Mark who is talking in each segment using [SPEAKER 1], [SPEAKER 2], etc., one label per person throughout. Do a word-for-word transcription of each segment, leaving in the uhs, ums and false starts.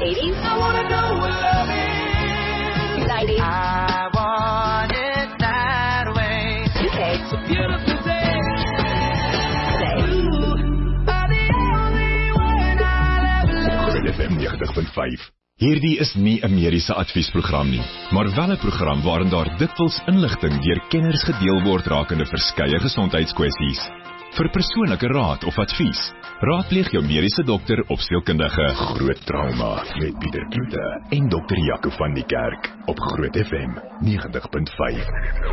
[SPEAKER 1] eighties?
[SPEAKER 2] I wanna know what love is.
[SPEAKER 1] nineties?
[SPEAKER 2] I want it that way.
[SPEAKER 1] two K?
[SPEAKER 2] It's a beautiful day.
[SPEAKER 1] Today?
[SPEAKER 2] You are the only one I'll ever love.
[SPEAKER 3] Groot F M ninety punt five. Hierdie is nie 'n mediese adviesprogram nie, maar wel 'n program waarin daar dikwels inligting deur kenners gedeel word rakende verskeie gesondheidskwessies. Vir persoonlike raad of advies, raadpleeg jou mediese dokter of sielkundige. Groot Trauma met Pieter Kloete en dokter Jaco van die Kerk op Groot F M ninety punt five.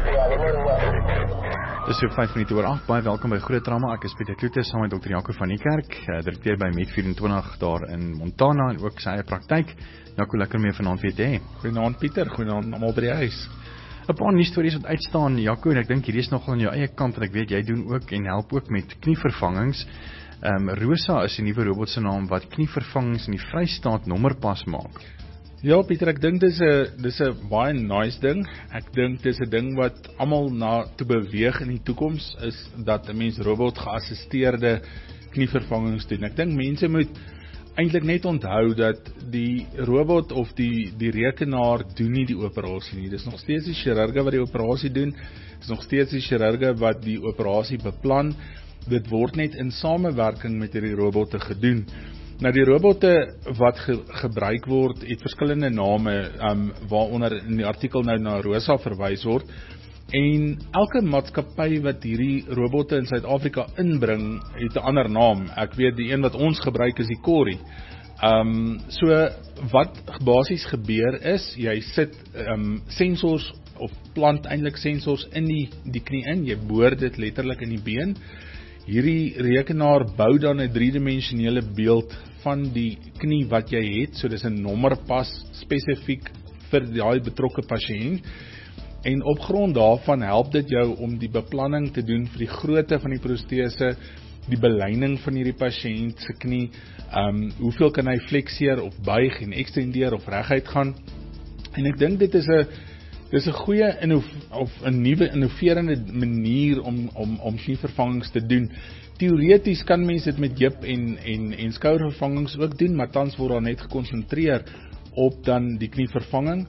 [SPEAKER 4] Dis so vyf minute oor agt, baie welkom by Groot Trauma. Ek is Pieter Kloete saam met dokter Jaco van die Kerk, direkteur by Met vyf-en-twintig daar in Montana en ook sy eie praktyk. Jaco, lekker mee vanaand weet jy.
[SPEAKER 5] Goeienaand Pieter, goeienaand almal by die huis. 'n Paar nuus stories wat uitstaan, Jaco, en ek dink hierdie is nogal aan jou eie kant, want ek weet jy doen ook en help ook met knievervangings. Um, Rosa is die nuwe robot se naam wat knievervangings in die Vrystaat nommerpas maak. Ja Pieter, ek dink dis 'n dis 'n baie nice ding. Ek dink dis 'n ding wat almal na toe beweeg in die toekoms is dat 'n mens robot geassisteerde knievervangings doen. Ek dink mense moet eintlik net onthou dat die robot of die die rekenaar doen nie die operasie nie. Dis nog steeds die chirurge wat die operasie doen. Dis nog steeds die chirurge wat die operasie beplan. Dit word net in samewerking met hierdie robotte gedoen. Nou die robotte wat ge, gebruik word, het verskillende name, um, waaronder in die artikel nou na Rosa verwys word. En elke maatskappy wat hierdie robotte in Suid-Afrika inbring, het 'n ander naam. Ek weet die een wat ons gebruik is die Cori. Um, so wat basies gebeur is, jy sit um, sensors of plant eintlik sensors in die, die knie in, jy boor dit letterlik in die been. Hierdie rekenaar bou dan 'n driedimensionele beeld van die knie wat jy het, so dis 'n nommerpas spesifiek vir daai betrokke pasiënt. En op grond daarvan help dit jou om die beplanning te doen vir die grootte van die protese, die beleining van hierdie pasiënt se knie, um, hoeveel kan hy flexeer of buig en extendeer of reguit gaan. En ek dink dit is 'n dis 'n goeie of 'n nuwe innoverende manier om om om knievervangings te doen. Teoreties kan mense dit met heup en en en skouervervangings ook doen, maar tans word daar net gekonsentreer op dan die knievervanging.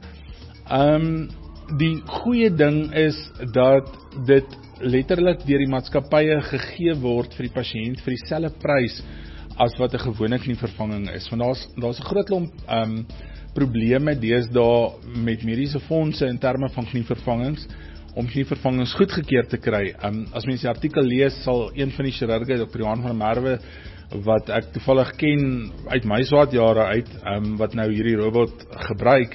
[SPEAKER 5] Um Die goeie ding is dat dit letterlik deur die maatskappye gegee word vir die pasiënt vir dieselfde prys as wat 'n gewone knievervanging is. Want daar's daar's 'n groot klomp um, probleme deesdae met mediese fondse in terme van knievervangings om knievervangings goedgekeur te kry. Um, as mens die artikel lees, sal een van die chirurge, dokter Johan van der Merwe, wat ek toevallig ken uit my swaatjare uit, um, wat nou hierdie robot gebruik,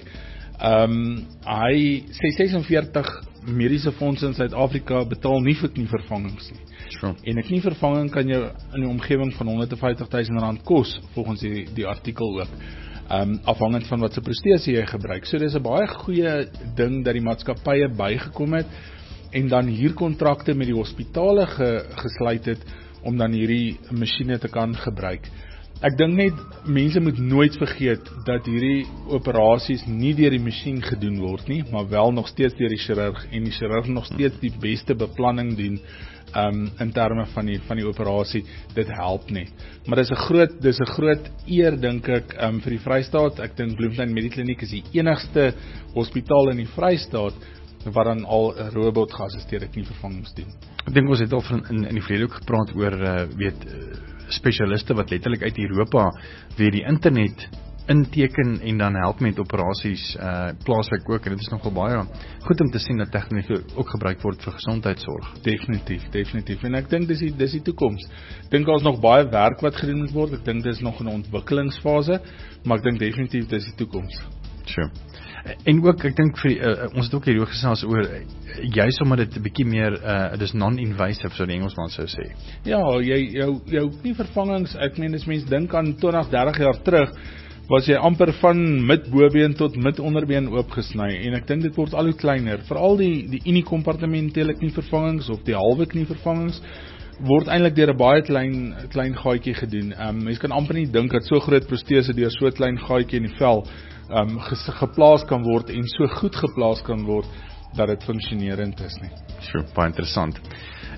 [SPEAKER 5] Um, hy sê sesenveertig mediese fondse in Suid-Afrika betaal nie vir knievervangings nie.
[SPEAKER 4] Sure.
[SPEAKER 5] En 'n knievervanging kan jou in die omgewing van honderd en vyftig duisend rand kos, volgens die, die artikel ook, um, afhangend van wat se protese jy gebruik. So dis 'n baie goeie ding dat die maatskappye bygekom het en dan hier kontrakte met die hospitale ge, gesluit het om dan hierdie masjiene te kan gebruik. Ek dink net, mense moet nooit vergeet dat hierdie operasies nie deur die masjien gedoen word nie, maar wel nog steeds deur die chirurg, en die chirurg nog steeds die beste beplanning doen um, in terme van die, van die operasie. Dit help net. Maar dis 'n groot, dis 'n groot eer, dink ek, um, vir die Vrystaat. Ek dink Bloemfontein Medikliniek is die enigste hospitaal in die Vrystaat wat dan al 'n robot geassisteerde knievervangings doen.
[SPEAKER 4] Ek dink ons het al van, in, in die verlede ook gepraat oor, uh, weet, uh, spesialiste wat letterlik uit Europa weer die internet inteken en dan help met operasies uh, plaaslik ook, en dit is nogal baie goed om te sien dat tegnologie ook gebruik word vir gesondheidsorg.
[SPEAKER 5] Definitief, definitief, en ek dink dis die, dis die toekoms. Ek dink daar's nog baie werk wat gedoen moet word, ek dink dis nog in 'n ontwikkelingsfase, maar ek dink definitief dis die toekoms.
[SPEAKER 4] Sure. En ook, ek dink, vir, uh, ons het ook hier ook gesels oor, uh, juist omdat dit 'n bietjie meer, uh, dis non-invasive, so die Engelsman sou sê.
[SPEAKER 5] Ja, jy, jou, jou knievervangings, ek meen, as mens dink aan twintig, dertig jaar terug, was jy amper van mid-bobeen tot mid-onderbeen oopgesny, en ek dink dit word al hoe kleiner, veral die, die unicompartimentele knievervangings, of die halwe knievervangings, word eintlik deur 'n baie klein, klein gaatjie gedoen. Um, mens kan amper nie dink dat so groot protese deur so klein gaatjie in die vel Um, geplaas kan word en so goed geplaas kan word dat dit funksionerend is nie.
[SPEAKER 4] Sure, baie interessant.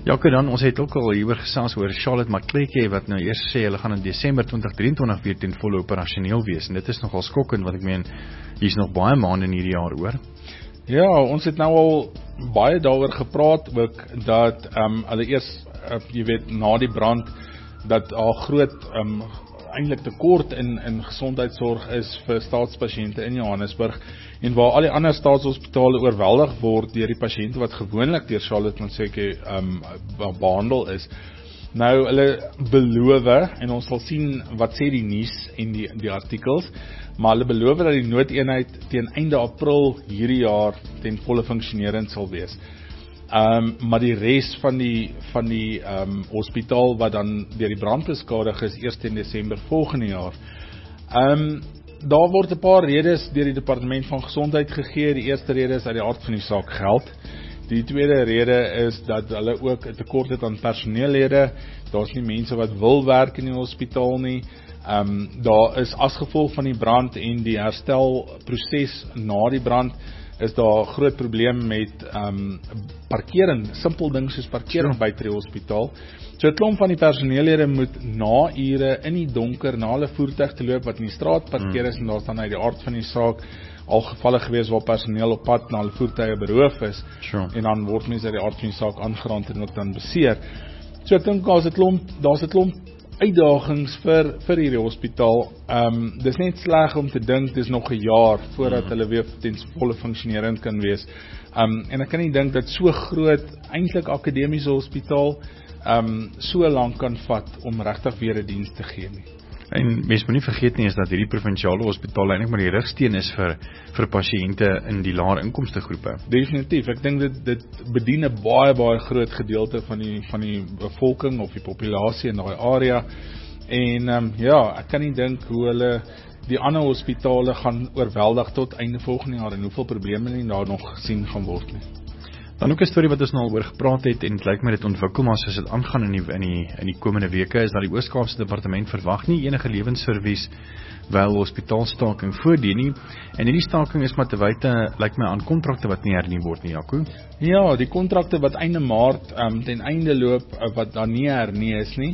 [SPEAKER 5] Ja, okay, dan, ons het ook al hieroor gesels oor Charlotte Macleke, wat nou eers sê, hulle gaan in Desember twintig drieëntwintig weer ten volle operasioneel wees, en dit is nogal skokkend, want ek meen, hier is nog baie maande in hierdie jaar oor.
[SPEAKER 6] Ja, ons het nou al baie daaroor gepraat, ook, dat, um, hulle eers, uh, jy weet, na die brand, dat al groot, um, eintlik tekort in, in gesondheidsorg is vir staatspasiënte in Johannesburg, en waar al die ander staatshospitale oorweldig word deur die pasiënte wat gewoonlik deur Charlotte Macleke um, behandel is. Nou, hulle beloof, en ons sal sien wat sê die nuus en die, die artikels, maar hulle beloof dat die noodeenheid teen einde April hierdie jaar ten volle funksionerend sal wees. Um, maar die res van die, van die um, hospitaal wat dan deur die brand beskadig is, eerst in Desember volgende jaar. Um, daar word 'n paar redes deur die Departement van Gesondheid gegee. Die eerste rede is uit die aard van die saak geld. Die tweede rede is dat hulle ook 'n tekort het aan personeellede. Daar's nie mense wat wil werk in die hospitaal nie. Um, daar is as gevolg van die brand en die herstelproses na die brand, is daar groot probleem met um, parkering, simpel ding soos parkering sure. buite die hospitaal. So 'n klomp van die personeellede moet na ure in die donker, na hulle voertuig te loop, wat in die straat parkeer is, mm. en daar is dan uit die aard van die saak al gevalle gewees waar personeel op pad na hulle voertuie beroof is,
[SPEAKER 5] sure.
[SPEAKER 6] en dan word mense uit die aard van die saak aangerand en ook dan beseer. So ek dink daar's 'n klomp, daar's 'n klomp uitdagings vir, vir hierdie hospitaal. Um, dis net sleg om te dink, dis nog 'n jaar voordat mm. hulle weer ten volle funksionerend kan wees. Um, en ek kan nie dink dat so groot, eintlik akademiese hospitaal, um, so lank kan vat om regtig weer 'n diens te gee nie.
[SPEAKER 5] En mens moet nie vergeet nie is dat hierdie provinsiale hospitaal eintlik maar die rigsteen is vir, vir pasiënte in die laer inkomste groepe.
[SPEAKER 6] Definitief, ek dink dit, dit bedien 'n baie, baie groot gedeelte van die, van die bevolking of die populasie in daai area. En um, ja, ek kan nie dink hoe hulle die ander hospitale gaan oorweldig tot einde volgende jaar en hoeveel probleme nie daar nog gesien gaan word nie.
[SPEAKER 5] Dan ook 'n storie wat ons nou al oor gepraat het, en het lyk my dit ontwikkel, maar soos dit aangaan in die, in die, in die komende weke, is dat die Oos-Kaapse Departement verwag nie enige lewensservies wel hospitaalstaking voordien nie, en hierdie staking is maar te wyte, lyk my, aan kontrakte wat nie hernie word nie, Jaco.
[SPEAKER 6] Ja, die kontrakte wat einde Maart um, ten einde loop, wat dan nie hernie is nie,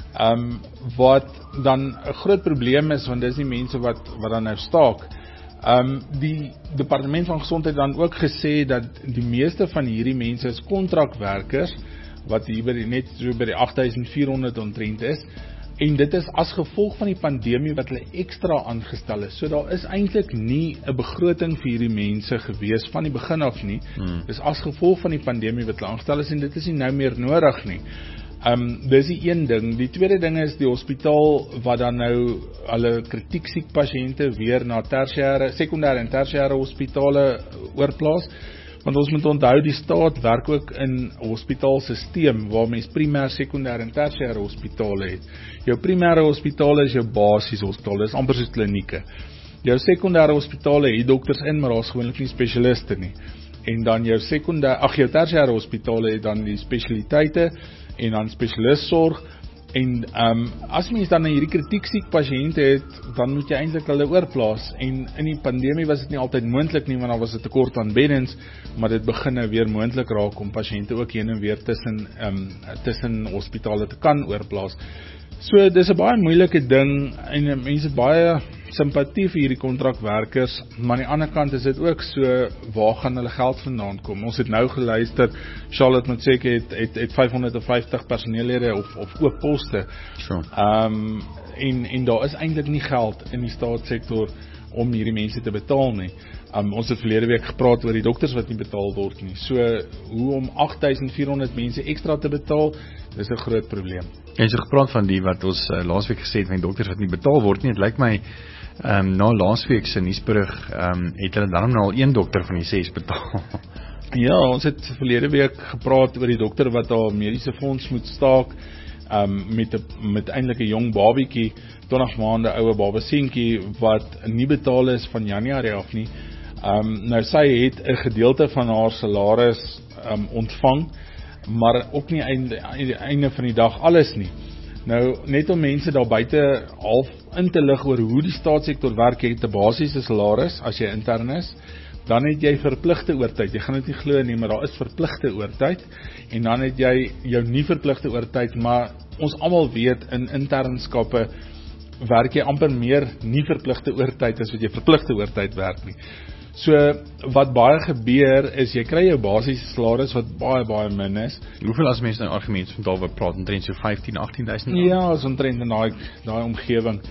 [SPEAKER 6] um, wat dan 'n groot probleem is, want dis die mense wat, wat dan nou staak. Um, die Departement van Gesondheid dan ook gesê dat die meeste van hierdie mense is kontrakwerkers, wat hier by die, net so by die agt duisend vier honderd omtrent is, en dit is as gevolg van die pandemie wat hulle ekstra aangestel is. So daar is eintlik nie 'n begroting vir hierdie mense gewees van die begin af nie. Hmm. Dis as gevolg van die pandemie wat hulle aangestel is, en dit is nie nou meer nodig nie. Um, dis die een ding. Die tweede ding is die hospitaal wat dan nou hulle kritiek siek pasiënte weer na tersiêre, sekondêre en tersiêre hospitale oorplaas. Want ons moet onthou, die staat werk ook in 'n hospitaalsisteem waar mens primêr, sekondêre en tersiêre hospitale het. Jou primêre hospitale is jou basiese hospitale, dis amper soos klinieke. Jou sekondêre hospitale het dokters in, maar daar's gewoonlik nie spesialiste nie. En dan jou sekondêre, ag jou tersiêre hospitale het dan die spesialiteite en dan spesialistsorg. En um, as mens dan hierdie kritiek siek pasiënte het, dan moet jy eintlik hulle oorplaas. En in die pandemie was dit nie altyd moontlik nie, want daar was 'n tekort aan beddens, maar dit begin nou weer moontlik raak om pasiënte ook heen en weer tussen um, tussen hospitale te kan oorplaas. So dis 'n baie moeilike ding, en mense het baie simpatie vir hierdie kontrakwerkers, maar aan die ander kant is dit ook so, waar gaan hulle geld vandaan kom? Ons het nou geluister, Charlotte Macleke het, het, het vyfhonderdvyftig personeellede of, of oop poste,
[SPEAKER 5] sure.
[SPEAKER 6] um, en, en daar is eintlik nie geld in die staatssektor om hierdie mense te betaal nie. Um, ons het verlede week gepraat oor die dokters wat nie betaal word nie. So, hoe om agt duisend vier honderd mense ekstra te betaal, dis 'n groot probleem.
[SPEAKER 5] En so gepraat van die wat ons uh, laasweek gesê het, van dokters wat nie betaal word nie, het lyk my, um, na laasweek se nuusberig, um, het hulle dan nou al een dokter van die ses betaal.
[SPEAKER 6] Ja, ons het verlede week gepraat oor die dokter wat haar mediese fonds moet staak, um, met, a, met eintlik 'n jong babietjie, twintig maande oue babasientjie, wat nie betaal is van Januarie af nie. Um, nou sy het 'n gedeelte van haar salaris um, ontvang, maar ook nie einde, einde van die dag alles nie. Nou, net om mense daar buite half in te lig oor hoe die staatssektor werk, jy het 'n basiese salaris as jy intern is, dan het jy verpligte oortyd. Jy gaan dit nie glo nie, maar daar is verpligte oortyd. En dan het jy jou nie verpligte oortyd, maar ons almal weet in internskappe werk jy amper meer nie verpligte oortyd as wat jy verpligte oortyd werk nie. So wat baie gebeur is jy kry jou basiese salaris wat baie baie min is.
[SPEAKER 4] Hoeveel as mense nou argumente van daar praat omtrent so vyftien, agttien duisend?
[SPEAKER 6] Ja, so omtrent in daai daai omgewing.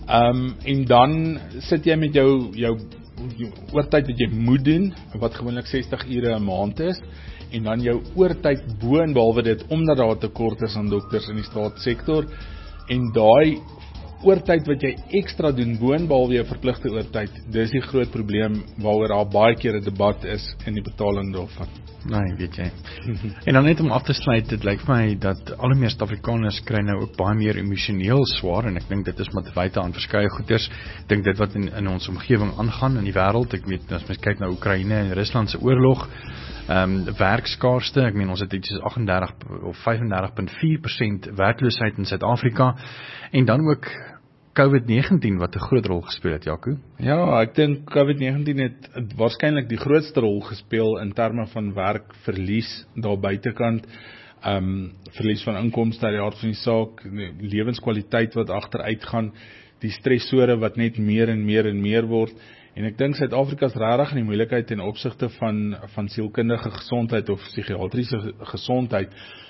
[SPEAKER 6] Um en dan sit jy met jou jou, jou oortyd wat jy moet doen, wat gewoonlik sestig ure 'n maand is, en dan jou oortyd bo en behalwe dit omdat daar 'n tekort is aan dokters in die staatssektor, en daai oortyd wat jy ekstra doen bo en behalwe jou verpligte oortyd, dis die groot probleem waaroor daar baie keer 'n debat is in die betaling daarvan.
[SPEAKER 4] Nee, weet jy. En dan net om af te sluit, dit lyk vir my dat al hoe meer Suid-Afrikaners kry nou ook baie meer emosioneel swaar, en ek dink dit is met wyte aan verskeie goeters. Ek dink dit wat in, in ons omgewing aangaan in die wêreld, ek weet as mens kyk na Oekraïne en Rusland se oorlog, ehm um, werkskaarste, ek meen ons het iets soos agt en dertig of vyf en dertig komma vier persent werkloosheid in Suid-Afrika, en dan ook COVID negentien wat 'n groot rol gespeel het, Jaco.
[SPEAKER 6] Ja, ek dink COVID negentien het, het waarskynlik die grootste rol gespeel in terme van werkverlies daar buitekant, um, verlies van inkomste uit die aard van die saak, lewenskwaliteit wat agteruit gaan, die stressore wat net meer en meer en meer word, en ek dink Suid-Afrika is regtig in die moeilikheid ten opsigte van, van sielkundige gesondheid of psigiatriese gesondheid.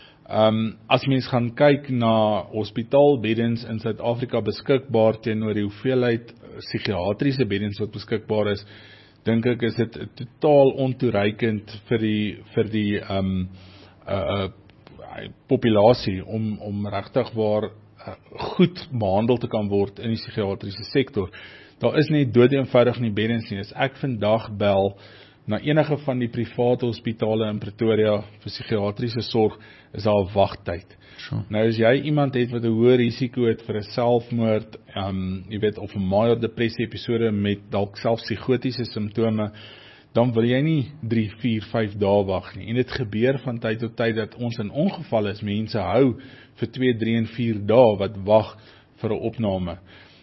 [SPEAKER 6] Um, as mens gaan kyk na hospitaalbeddens in Suid-Afrika beskikbaar teenoor die hoeveelheid psigiatriese beddens wat beskikbaar is, dink ek is dit totaal ontoereikend vir die vir die um, uh, uh, populasie om om regtig waar uh, goed behandel te kan word in die psigiatriese sektor. Daar is nie dood eenvoudig nie beddens nie. As ek vandag bel na enige van die private hospitale in Pretoria vir psigiatriese sorg, is daar 'n wagtyd.
[SPEAKER 4] Sure.
[SPEAKER 6] Nou as jy iemand het wat 'n hoë risiko het vir 'n selfmoord, um, jy weet, of 'n major depressie episode met dalk selfs psigotiese simptome, dan wil jy nie drie, vier, vyf dae wag nie. En dit gebeur van tyd tot tyd dat ons in ongevalle is mense hou vir twee, drie en vier dae wat wag vir 'n opname.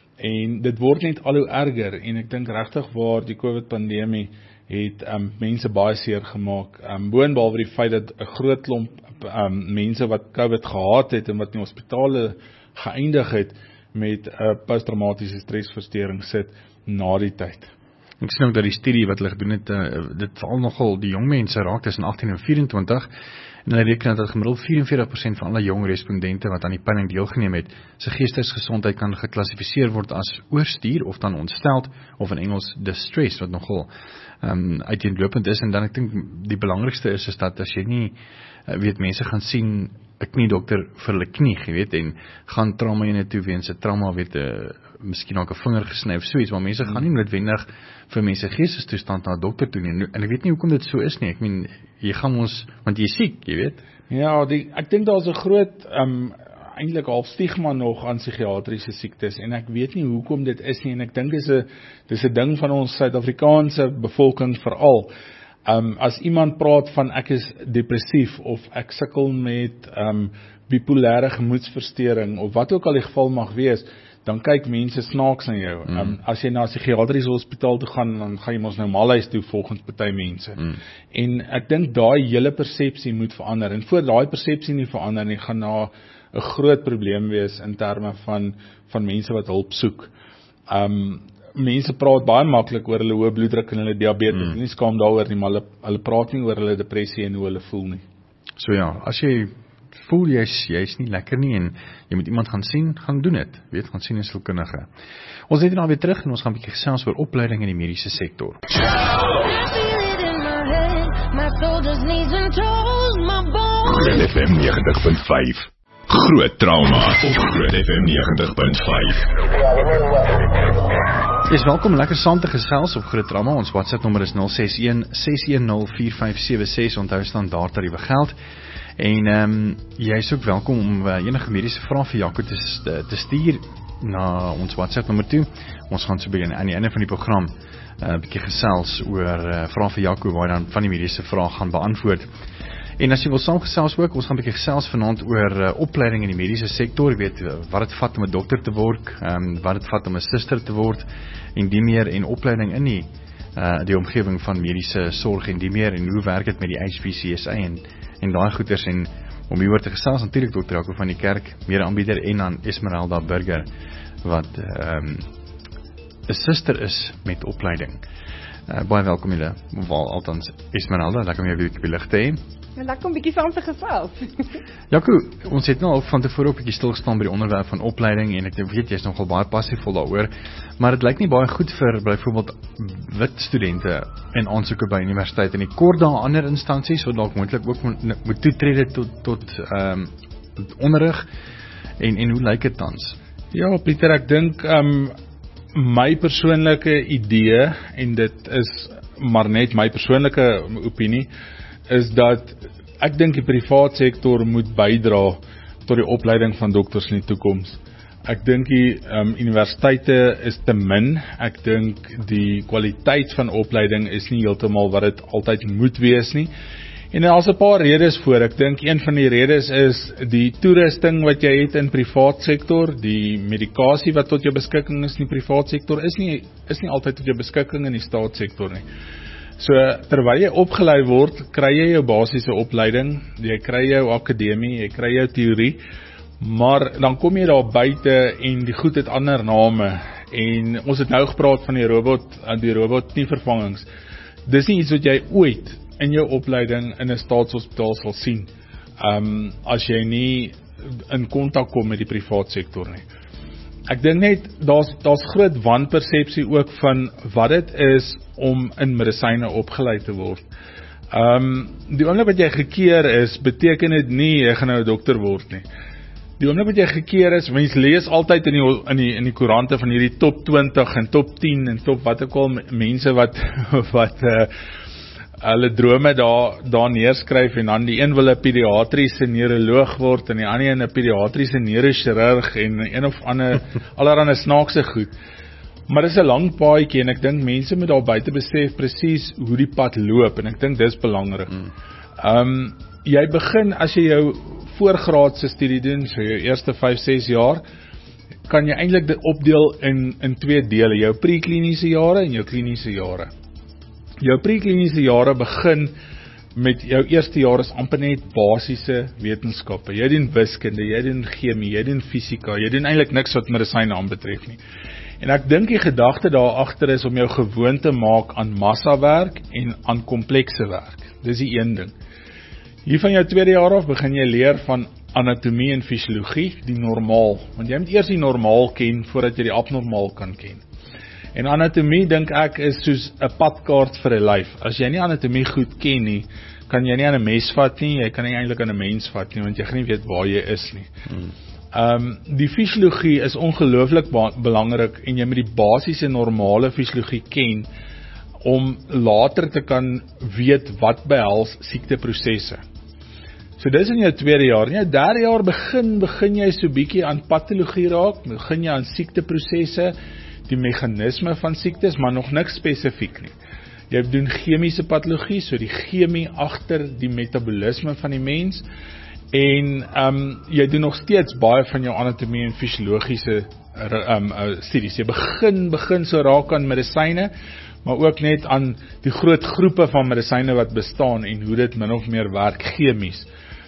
[SPEAKER 6] En dit word net al hoe erger, en ek dink regtig waar die COVID-pandemie het um, mense baie seer gemaak. Um, boonbehalwe die feit dat 'n groot klomp um, mense wat COVID gehad het en wat in hospitale geëindig het met 'n uh, posttraumatiese stresversteuring sit na die tyd.
[SPEAKER 4] Ek sien ook dat die studie wat hulle gedoen het, uh, dit val nogal die jong mense raak tussen agttien en vyf en twintig, en hulle reken dat gemiddeld vyf en veertig persent van alle jong respondente wat aan die peiling deelgeneem het, se geestesgesondheid kan geklassifiseer word as oorstuur of dan ontsteld, of in Engels distress, wat nogal um, uiteenlopend is. En dan ek dink die belangrikste is, is dat as jy nie, uh, weet, mense gaan sien 'n kniedokter vir hulle knie, jy weet, en gaan trauma eenheid toe weens 'n trauma, weet, uh, miskien ook 'n vinger gesny of so iets, maar mense hmm. gaan nie noodwendig vir mense geestestoestand na 'n dokter toe nie. En ek weet nie hoekom dit so is nie. Ek meen, jy gaan ons, want jy is siek, jy weet.
[SPEAKER 6] Ja, die, ek dink daar's 'n groot um, eintlik half stigma nog aan psigiatriese siektes, en ek weet nie hoekom dit is nie, en ek dink dis 'n dis 'n ding van ons Suid-Afrikaanse bevolking veral. Um, as iemand praat van ek is depressief, of ek sukkel met um, bipolêre gemoedsversteuring, of wat ook al die geval mag wees, dan kyk mense snaaks na jou. Mm. Um, as jy na 'n psigiatriese hospitaal toe gaan, dan gaan jy mos nou malhuis toe volgens party mense. Mm. En ek dink daai hele persepsie moet verander, en voor daai persepsie nie verander nie, gaan daar 'n groot probleem wees in terme van van mense wat hulp soek. Um, mense praat baie maklik oor hulle hoë bloeddruk en hulle diabetes, mm. nie skaam daaroor nie, maar hulle, hulle praat nie oor hulle depressie en hoe hulle voel nie.
[SPEAKER 4] So ja, as jy voel jy is, jy is nie lekker nie en jy moet iemand gaan sien, gaan doen dit. Weet, gaan sien 'n sielkundige. Ons net nou weer terug en ons gaan 'n bietjie gesels oor opleiding in die mediese sektor.
[SPEAKER 3] Groot F M negentig punt vyf. Groot trauma op Groot F M negentig punt vyf.
[SPEAKER 4] Is welkom lekker saam te gesels op Groot Trauma. Ons WhatsApp nommer is nul ses een ses een nul vier vyf sewe ses. Onthou standaard tariewe geld. En ehm um, jy is ook welkom om uh, enige mediese vrae vir Jaco te, te stuur na ons WhatsApp nommer toe. Ons gaan so begin aan die einde van die program 'n uh, bietjie gesels oor uh, vrae vir Jaco waar dan van die mediese vrae gaan beantwoord. En as jy wil saamgesels ook, ons gaan 'n bietjie gesels vanaand oor uh, opleiding in die mediese sektor. Jy weet uh, wat dit vat om 'n dokter te word, um, wat dit vat om 'n suster te word en die meer en opleiding in die
[SPEAKER 5] uh, die omgewing van mediese sorg en die meer, en hoe werk dit met die H P C S A en, en daai goeders, en om hieroor te gesels natuurlik dokter Jaco van die Kerk, mede-aanbieder, en dan Esmeralda Burger, wat um, 'n suster is met opleiding. Uh, baie welkom julle, wel althans Esmeralda, lekker om jou weer op die lig te hê.
[SPEAKER 1] En lekker om bietjie saam te gesels.
[SPEAKER 5] Jaco, ons het nou al van tevore ook 'n bietjie stilgestaan by die onderwerp van opleiding, en ek weet jy's nogal baie passievol daaroor, maar dit lyk nie baie goed vir byvoorbeeld wit studente in aansoeke by universiteit, en ek kort daar ander instansies, so dalk moontlik ook moet, moet toetrede tot, tot um, onderrig, en, en hoe lyk dit tans?
[SPEAKER 6] Ja, Pieter, ek dink um, my persoonlike idee, en dit is maar net my persoonlike opinie, is dat ek dink die privaat sektor moet bydra tot die opleiding van dokters in die toekoms. Ek dink die um, universiteite is te min, ek dink die kwaliteit van opleiding is nie heeltemal wat dit altyd moet wees nie, en daar's 'n paar redes voor. Ek dink een van die redes is die toerusting wat jy het in privaat sektor, die medikasie wat tot jou beskikking is in die privaat sektor, is nie, is nie altyd tot jou beskikking in die staatssektor nie. So, terwyl jy opgelei word, kry jy jou basiese opleiding, jy kry jou akademie, jy kry jou teorie, maar dan kom jy daar buite en die goed het ander name, en ons het nou gepraat van die robot, die robot nie vervangings. Dis nie iets wat jy ooit in jou opleiding in 'n staatshospitaal sal sien, um, as jy nie in kontak kom met die privaat sektor nie. Ek dink net, daar's daar's groot wanpersepsie ook van wat dit is om in medisyne opgeleid te word. Um, die oomblik wat jy gekeer is, beteken dit nie, jy gaan nou 'n dokter word nie. Die oomblik wat jy gekeer is, mens lees altyd in die, in die, in die koerante van hierdie top twintig en top tien en top wat ook al mense wat, wat uh, hulle drome daar, daar neerskryf, en dan die een wil 'n pediatriese neuroloog word, en die ander een 'n pediatriese neurochirurg, en een of ander, allerhande snaakse goed. Maar dis 'n lang paadjie, en ek dink mense moet daar buite besef presies hoe die pad loop, en ek dink dis belangrik. Mm. Um, jy begin, as jy jou voorgraadse studie doen, so jou eerste vyf, ses jaar, kan jy eintlik dit opdeel in, in twee dele, jou prekliniese jare en jou kliniese jare. Jou prekliniese jare begin met jou eerste jaar is amper net basiese wetenskappe. Jy doen wiskunde, jy doen chemie, jy doen fisika, jy doen eintlik niks wat medisyne aanbetref nie. En ek dink die gedagte daar agter is om jou gewoon te maak aan massawerk en aan komplekse werk. Dis die een ding. Hier van jou tweede jaar af begin jy leer van anatomie en fisiologie, die normaal. Want jy moet eers die normaal ken voordat jy die abnormaal kan ken. En anatomie, dink ek, is soos 'n padkaart vir 'n lyf. As jy nie anatomie goed ken nie, kan jy nie aan 'n mes vat nie, jy kan nie eintlik aan 'n mens vat nie, want jy gaan nie weet waar jy is nie. Hmm. Um, die fisiologie is ongelooflik belangrik, en jy moet die basiese normale fisiologie ken, om later te kan weet wat behels siekteprosesse. So dis in jou tweede jaar. In jou derde jaar begin, begin jy so bietjie aan patologie raak, begin jy aan siekteprosesse, die meganisme van siektes, maar nog niks spesifiek nie. Jy doen chemiese patologie, so die chemie agter die metabolisme van die mens, en um, jy doen nog steeds baie van jou anatomie en fisiologiese um, uh, studies. Jy begin, begin so raak aan medisyne, maar ook net aan die groot groepe van medisyne wat bestaan, en hoe dit min of meer werk chemies.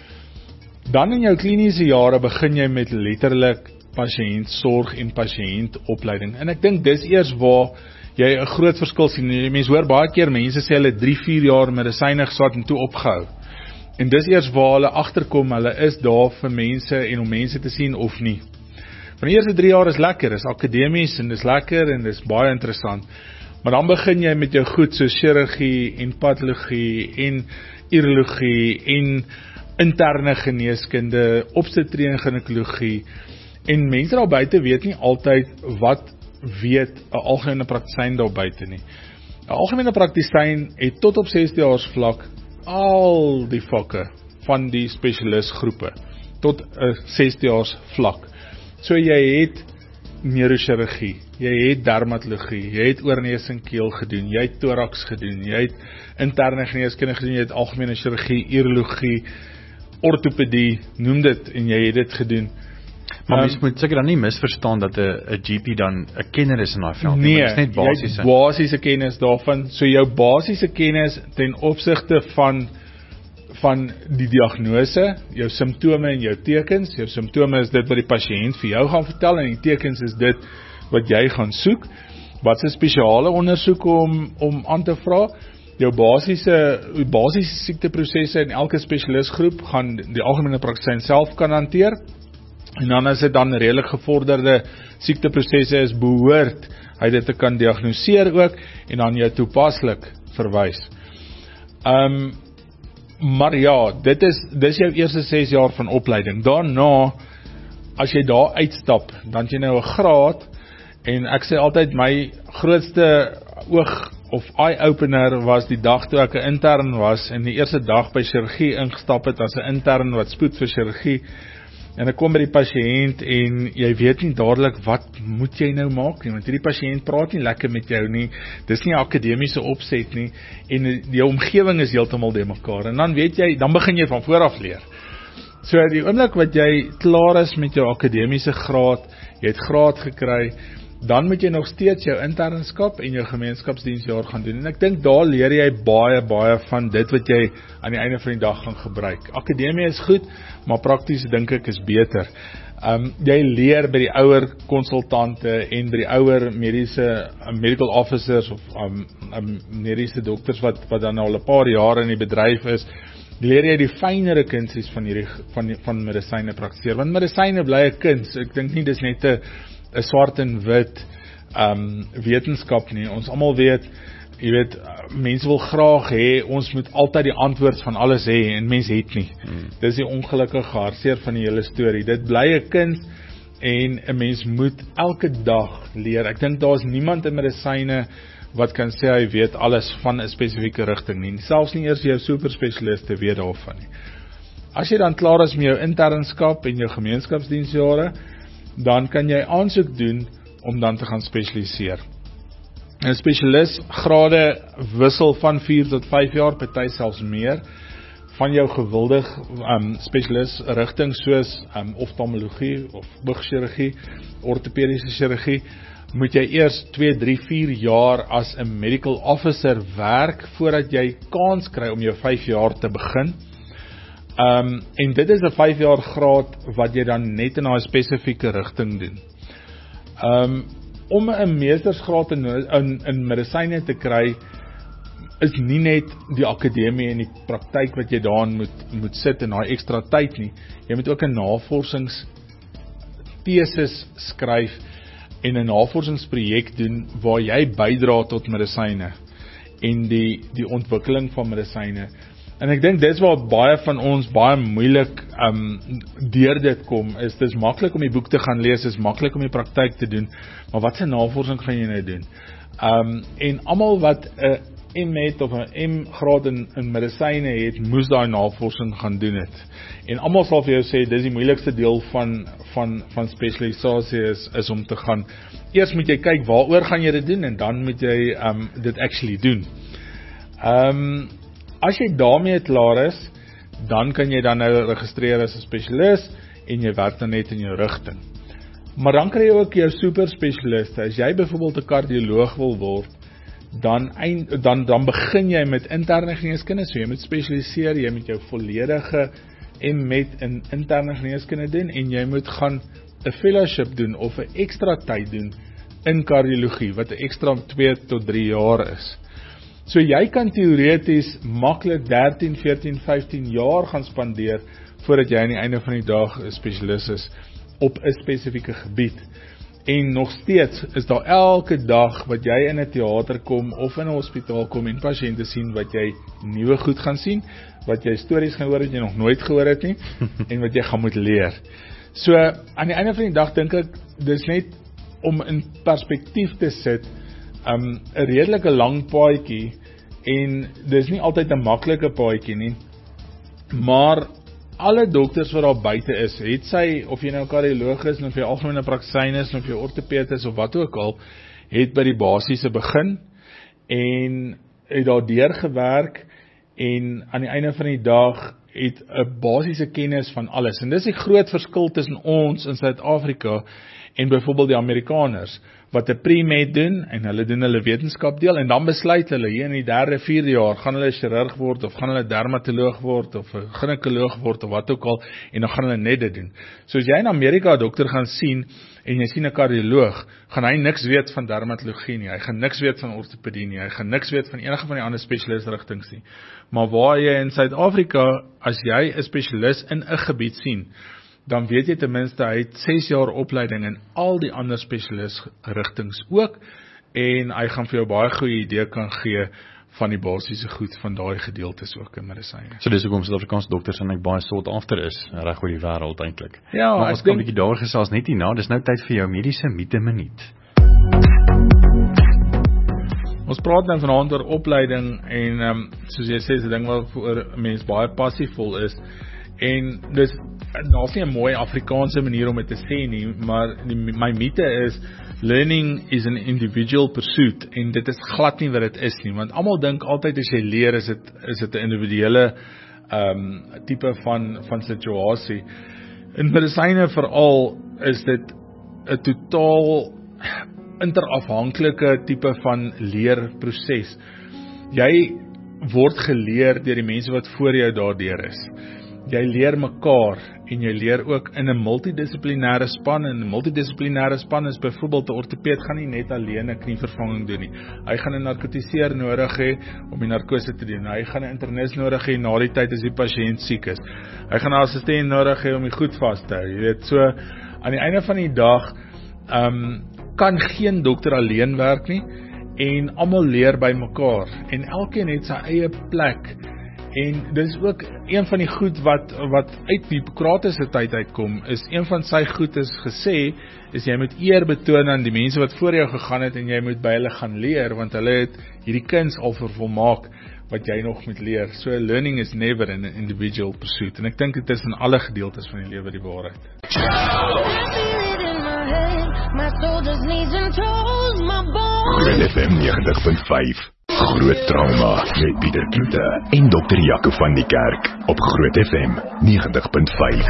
[SPEAKER 6] Dan in jou kliniese jare begin jy met letterlik pasiëntsorg en pasiëntopleiding. En ek dink dis eers waar jy 'n groot verskil sien. Mense hoor baie keer mense sê hulle drie, vier jaar medisyne geswat en toe opgehou. En dis eers waar hulle agterkom, hulle is daar vir mense en om mense te sien of nie. Van die eerste drie jaar is lekker, is akademies en dis lekker en dis baie interessant. Maar dan begin jy met jou goed so chirurgie en patologie en urologie en interne geneeskunde, obstetrie en ginekologie. En mense daar buite weet nie altyd wat weet 'n algemene praktisyn daar buite nie. 'n Algemene praktisyn het tot op sesde jaars vlak al die vakke van die spesialistgroepe tot 'n sesde jaars vlak. So jy het neurochirurgie, jy het dermatologie, jy het oorneus en keel gedoen, jy het thorax gedoen, jy het interne geneeskunde gedoen, jy het algemene chirurgie, urologie, ortopedie, noem dit, en jy het dit gedoen.
[SPEAKER 5] Maar
[SPEAKER 6] Um,
[SPEAKER 5] mens moet seker dan nie misverstaan dat 'n 'n G P dan 'n kenner is in daai veld nie,
[SPEAKER 6] Nee,
[SPEAKER 5] maar dit is net
[SPEAKER 6] jy
[SPEAKER 5] basiese.
[SPEAKER 6] het basiese kennis daarvan. So jou basiese kennis ten opsigte van van die diagnose, jou simptome en jou tekens. Jou simptome is dit wat die pasiënt vir jou gaan vertel en die tekens is dit wat jy gaan soek. Wat is spesiale ondersoeke om om aan te vra? Jou basiese basiese siekteprosesse in elke spesialistgroep gaan die algemene praktisyn self kan hanteer. En dan as dit dan redelik gevorderde siekteprosesse is, behoort hy dit te kan diagnoseer ook en dan jou toepaslik verwys. Um, maar ja, dit is dis jou eerste ses jaar van opleiding. Daarna, as jy daar uitstap, dan het jy nou 'n graad en ek sê altyd my grootste oog of eye-opener was die dag toe ek 'n intern was en die eerste dag by chirurgie ingestap het as 'n intern wat spoed vir chirurgie. En ek kom by die pasiënt en jy weet nie dadelik wat moet jy nou maak nie, want hierdie pasiënt praat nie lekker met jou nie, dis nie 'n akademiese opset nie, en die omgewing is heeltemal de mekaar, en dan weet jy, dan begin jy van voor af leer. So die oomblik wat jy klaar is met jou akademiese graad, jy het graad gekry, dan moet jy nog steeds jou internskap en jou gemeenskapsdiensjaar gaan doen, en ek dink daar leer jy baie, baie van dit wat jy aan die einde van die dag gaan gebruik. Akademie is goed, maar prakties dink ek is beter. Um, jy leer by die ouer konsultante en by die ouer mediese, um, medical officers of um, um, mediese dokters wat, wat dan al 'n paar jaar in die bedryf is, leer jy die fynere kunsies van hierdie van, van medisyne praktiseer, want medisyne bly 'n kuns, ek dink nie dis net 'n 'n swart en wit um, wetenskap nie. Ons almal weet, jy weet, mense wil graag hê, ons moet altyd die antwoord van alles hê, en mens het nie. Hmm. Dis die ongelukkige hartseer van die hele storie. Dit bly 'n kuns, en 'n mens moet elke dag leer. Ek dink daar is niemand in medisyne wat kan sê hy weet alles van 'n spesifieke rigting nie. Selfs nie eers jou superspesialiste weet daarvan nie. As jy dan klaar is met jou internskap en jou gemeenskapsdiensjare, dan kan jy aansoek doen om dan te gaan spesialiseer. 'n Spesialis grade wissel van vier tot vyf jaar, party selfs meer, van jou gewilde um, spesialis rigting soos um, oftalmologie of boogchirurgie, ortopediese chirurgie, moet jy eers twee, drie, vier jaar as 'n medical officer werk voordat jy kans kry om jou vyf jaar te begin. Um, en dit is 'n vyf jaar graad wat jy dan net in 'n spesifieke rigting doen. Um, om 'n meestersgraad in, in, in medisyne te kry, is nie net die akademie en die praktyk wat jy daarin moet, moet sit en daai ekstra tyd nie. Jy moet ook 'n navorsingsthesis skryf en 'n navorsingsprojek doen waar jy bydra tot medisyne en die, die ontwikkeling van medisyne. En ek dink dis waar baie van ons baie moeilik um, deur dit kom, is dis maklik om die boek te gaan lees, is maklik om die praktyk te doen, maar wat se navorsing gaan jy nou doen? Um, en almal wat 'n M het of 'n M-graad in, in medisyne het, moes daai navorsing gaan doen het. En almal sal vir jou sê, dis die moeilikste deel van, van, van spesialisasie is, is om te gaan. Eers moet jy kyk, waaroor gaan jy dit doen, en dan moet jy um, dit actually doen. Um, As jy daarmee klaar is, dan kan jy dan nou registreer as 'n spesialis en jy werk dan net in jou rigting. Maar dan kry jy ook jou superspesialiste. As jy byvoorbeeld 'n kardioloog wil word, dan eind, dan dan begin jy met interne geneeskunde, so jy moet spesialiseer, jy moet jou volledige M Med in interne geneeskunde doen en jy moet gaan 'n fellowship doen of 'n ekstra tyd doen in kardiologie wat 'n ekstra twee tot drie jaar is. So jy kan teoreties maklik dertien, veertien, vyftien jaar gaan spandeer voordat jy aan die einde van die dag 'n spesialis is op 'n spesifieke gebied. En nog steeds is daar elke dag wat jy in 'n teater kom of in 'n hospitaal kom en pasiënte sien wat jy nuwe goed gaan sien, wat jy stories gaan hoor wat jy nog nooit gehoor het nie en wat jy gaan moet leer. So aan die einde van die dag dink ek dis net om in perspektief te sit, 'n um, redelike lang paadjie, en dis nie altyd 'n maklike paadjie nie, maar alle dokters wat daar buite is, het sy, of jy nou 'n kardioloog is, of jy algemene praktisyn is, of jy ortoped is, of wat ook al, het by die basiese begin, en het daar deur gewerk, en aan die einde van die dag het 'n basiese kennis van alles. En dis die groot verskil tussen ons in Suid-Afrika en byvoorbeeld die Amerikaners, wat 'n pre-med doen, en hulle doen hulle wetenskap deel, en dan besluit hulle, hier in die derde, vierde jaar, gaan hulle chirurg word, of gaan hulle dermatoloog word, of 'n ginekoloog word, of wat ook al, en dan gaan hulle net dit doen. So as jy in Amerika 'n dokter gaan sien, en jy sien 'n kardioloog, gaan hy niks weet van dermatologie nie, hy gaan niks weet van ortopedie nie, hy gaan niks weet van enige van die ander spesialisrigtings nie. Maar waar jy in Suid-Afrika, as jy 'n spesialis in 'n gebied sien, dan weet jy ten minste hy het ses jaar opleiding in al die ander spesialisrigtings ook, en hy gaan vir jou baie goeie idee kan gee van die basiese goed van daai gedeeltes ook in medisyne.
[SPEAKER 5] So dis hoekom Suid-Afrikaanse dokters en ek baie sought after is, reg oor die wêreld eintlik.
[SPEAKER 6] Ja,
[SPEAKER 5] maar
[SPEAKER 6] ek
[SPEAKER 5] ons kan 'n
[SPEAKER 6] denk-
[SPEAKER 5] bietjie daar gesels net hierna, dis nou tyd vir jou mediese mite minuut.
[SPEAKER 6] Ons praat nou vanaand oor opleiding, en um, soos jy sê, is 'n ding wat vir 'n mens baie passievol is, en dis, daar's nie 'n mooi Afrikaanse manier om dit te sê nie, maar die, my mite is, learning is an individual pursuit, en dit is glad nie wat dit is nie, want almal dink altyd as jy leer, is dit is dit 'n individuele um, tipe van, van situasie. In medisyne veral is dit 'n totaal interafhanklike tipe van leerproses. Jy word geleer deur die mense wat voor jou daardeur is. Jy leer mekaar, en jy leer ook in 'n multidissiplinêre span, en 'n multidissiplinêre span is byvoorbeeld 'n ortopeed gaan nie net alleen 'n knievervanging doen nie. Hy gaan 'n narkotiseer nodig hê om die narkose te doen. Hy gaan 'n internis nodig hê na die tyd as die pasiënt siek is. Hy gaan 'n assistent nodig hê om die goed vas te hou. Jy weet, so aan die einde van die dag um, kan geen dokter alleen werk nie, en almal leer by mekaar, en elkeen het sy eie plek. En dis ook een van die goed wat wat uit die Hippokrates se tyd uitkom, is een van sy goed is gesê, is jy moet eer betoon aan die mense wat voor jou gegaan het, en jy moet by hulle gaan leer, want hulle het hierdie kuns al vervolmaak wat jy nog moet leer. So learning is never an individual pursuit, en ek dink dit is in alle gedeeltes van die lewe die waarheid.
[SPEAKER 3] Groot F M negentig punt vyf. Groot Trauma met Pieter Kloete en dokter Jaco van die Kerk op Groot F M negentig punt vyf.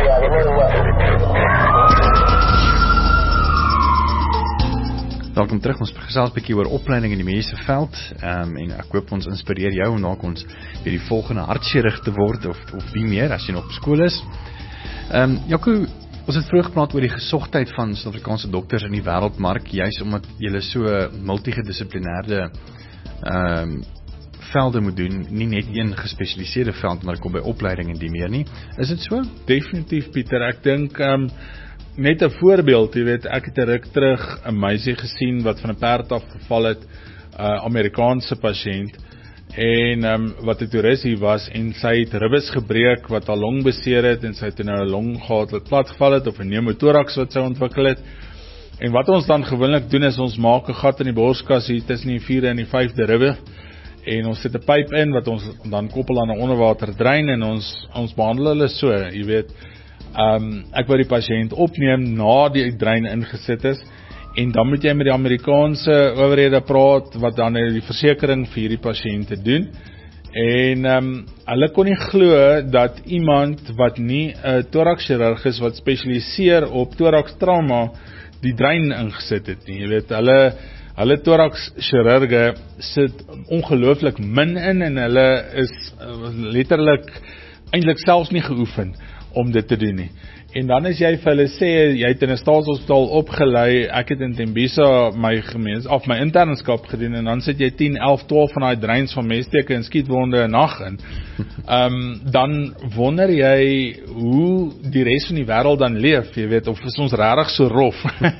[SPEAKER 5] Welkom terug, ons gesels 'n bietjie oor opleiding in die mediese veld, um, en ek hoop ons inspireer jou om dalk ons weer die volgende hartchirurg te word, of, of wie meer, as jy nog op skool is. Um, Jaco, ons het vroeër gepraat oor die gesogtheid van Suid-Afrikaanse dokters in die wêreldmark, juis omdat julle so multidissiplinêre um, velde moet doen, nie net een gespesialiseerde veld, maar kom by opleiding en die meer nie. Is dit so?
[SPEAKER 6] Definitief, Pieter. Ek dink um, net 'n voorbeeld, jy weet, ek het 'n ruk terug 'n meisie gesien wat van 'n perd af geval het, 'n uh, Amerikaanse pasiënt, en um, wat 'n toerist was, en sy het ribbes gebreek wat haar long beseer het, en sy het nou 'n long gehad wat plat geval het, of 'n pneumothorax wat sy ontwikkel het. En wat ons dan gewoonlik doen is, ons maak 'n gat in die borskas hier tussen die vierde en die vyfde ribbe, en ons sit 'n pyp in wat ons dan koppel aan 'n onderwater drein, en ons ons behandel hulle so, jy weet. Um, ek wou die pasiënt opneem na die drein ingesit is, en dan moet jy met die Amerikaanse owerhede praat, wat dan die versekering vir hierdie pasiënte doen. En um, hulle kon nie glo dat iemand wat nie 'n thoraxchirurg is, wat spesialiseer op thorax trauma, die drein ingesit het nie. Jy weet, hulle hulle thoraxchirurge sit ongelooflik min in, en hulle is letterlik eintlik selfs nie geoefen om dit te doen nie. En dan as jy vir hulle sê, jy het in 'n staatshospitaal opgelei, ek het in Tembisa my gemeens, of my internskap gedoen, en dan sit jy tien, elf, twaalf van daai dreins van messteke en skietwonde 'n nag in. Um, dan wonder jy hoe die res van die wêreld dan leef, jy weet, of is ons regtig so rof?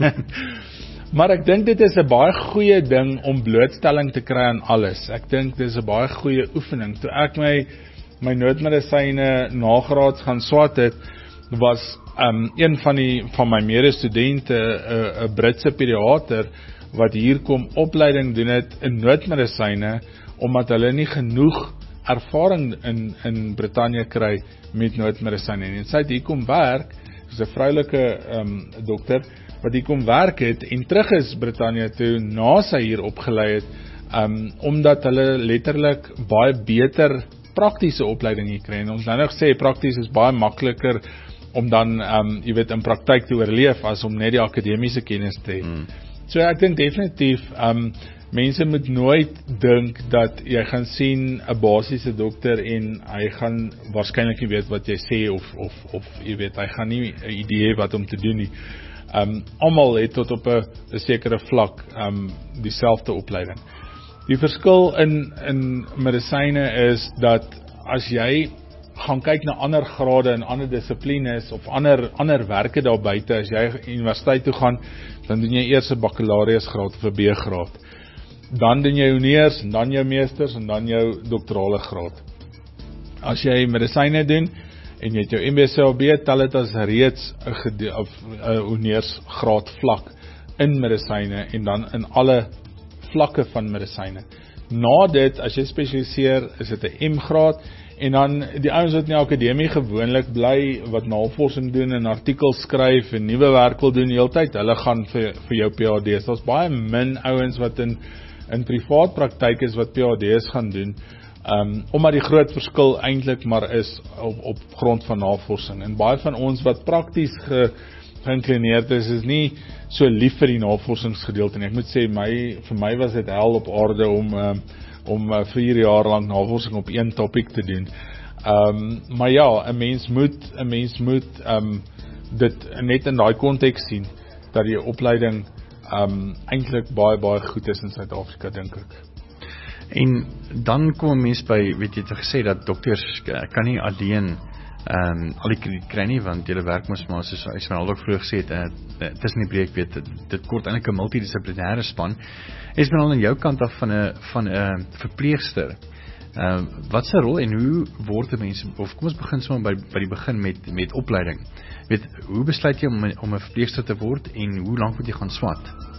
[SPEAKER 6] Maar ek dink dit is 'n baie goeie ding om blootstelling te kry aan alles. Ek dink dit is 'n baie goeie oefening. Toe ek my my noodmedisyne nagraads gaan swat het, was um, een van die van my medestudente 'n 'n Britse pediater wat hier kom opleiding doen het in noodmedisyne, omdat hulle nie genoeg ervaring in in Brittanje kry met noodmedisyne. En sy het hier kom werk, sy 'n vroulike um, dokter wat hier kom werk het en terug is Brittanje toe na sy hier opgelei het, um, omdat hulle letterlik baie beter praktiese opleiding jy kry. En ons nou nog sê prakties is baie makliker om dan um, jy weet in praktyk te oorleef as om net die akademiese kennis te hê. Hmm. So ek dink definitief um, mense moet nooit dink dat jy gaan sien 'n basiese dokter en hy gaan waarskynlik nie weet wat jy sê of of of jy weet hy gaan nie 'n idee wat om te doen nie. Um almal het tot op 'n sekere vlak um dieselfde opleiding. Die verskil in in medisyne is dat as jy gaan kyk na ander grade en ander dissiplines of ander ander werke daar buite, as jy universiteit toe gaan, dan doen jy eers 'n bakkalaureusgraad of 'n B-graad. Dan doen jy honeurs, en dan jou meesters, en dan jou doktorale graad. As jy medisyne doen, en jy het jou M B C L B, tel dit as reeds 'n honeursgraad vlak in medisyne, en dan in alle vlakke van medisyne. Na dit, as jy spesialiseer, is dit 'n M-graad, en dan die ouens wat in die akademie gewoonlik bly, wat navorsing doen, en artikels skryf, en nuwe werk wil doen die hele tyd, hulle gaan vir, vir jou P H D's. Daar's baie min ouens wat in in privaat praktyk is wat P H D's gaan doen, um, omdat die groot verskil eintlik maar is op, op grond van navorsing. En baie van ons wat prakties ge, geïnklineerd is, is nie so lief vir die navorsingsgedeelte nie. Ek moet sê, my, vir my was dit hel op aarde om, um, om uh, vier jaar lang navorsing op een topic te doen. Um, maar ja, 'n mens moet, 'n mens moet um, dit net in daai konteks sien, dat die opleiding Um, eintlik baie, baie goed is in Suid-Afrika, dink ek.
[SPEAKER 5] En dan kom 'n mens by, weet jy, het gesê dat dokters kan nie alleen um, al die krediet kry nie, want julle werk mos maar, soos Ismail ook vroeër gesê het, uh, tussen die breek, weet, dit, dit kort eintlik 'n multidissiplinêre span. Ismail, aan jou kant af van 'n van 'n verpleegster, uh, wat se rol en hoe word 'n mens, of kom ons begin sommer by, by die begin met, met opleiding. Weet, hoe besluit jy om, om 'n verpleegster te word en hoe lank moet jy gaan swat?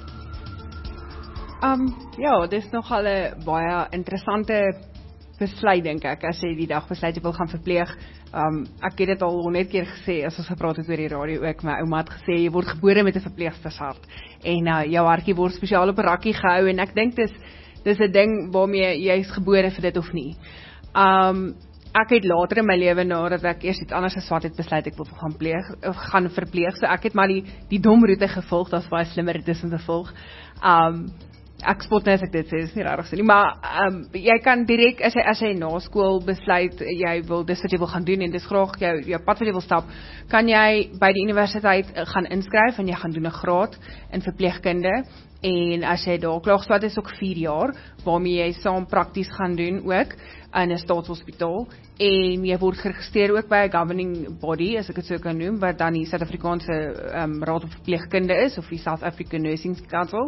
[SPEAKER 1] Um, ja, dit is nogal 'n baie interessante besluit, dink ek, as jy die dag besluit jy wil gaan verpleeg. Um, ek het dit al honderd keer gesê, as ons gepraat het oor die radio ook, my ouma het gesê, jy word gebore met 'n verpleegstershart, en uh, jou hartjie word spesiaal op 'n rakkie gehou, en ek dink dis, dis 'n ding waarmee jy is gebore vir dit of nie. Um, Ek het later in my lewe, nadat ek eers iets anders geswat het, besluit ek wil gaan, pleeg, of gaan verpleeg, so ek het maar die, die dom route gevolg, dat is baie slimmer routes om te volg. Um, ek spot net as ek dit sê, is nie rarig so nie, maar um, jy kan direk, as jy, as jy na skool besluit, jy wil, dis wat jy wil gaan doen, en dis graag jou, jou pad wat jy wil stap, kan jy by die universiteit gaan inskryf, en jy gaan doen 'n graad in verpleegkunde, en as jy daar klaar geswat is, ook vier jaar, waarmee jy saam prakties gaan doen ook, in 'n staatshospitaal, en jy word geregistreer ook by 'n governing body, as ek dit so kan noem, wat dan die Suid-Afrikaanse um, Raad op Verpleegkunde is, of die South African Nursing Council,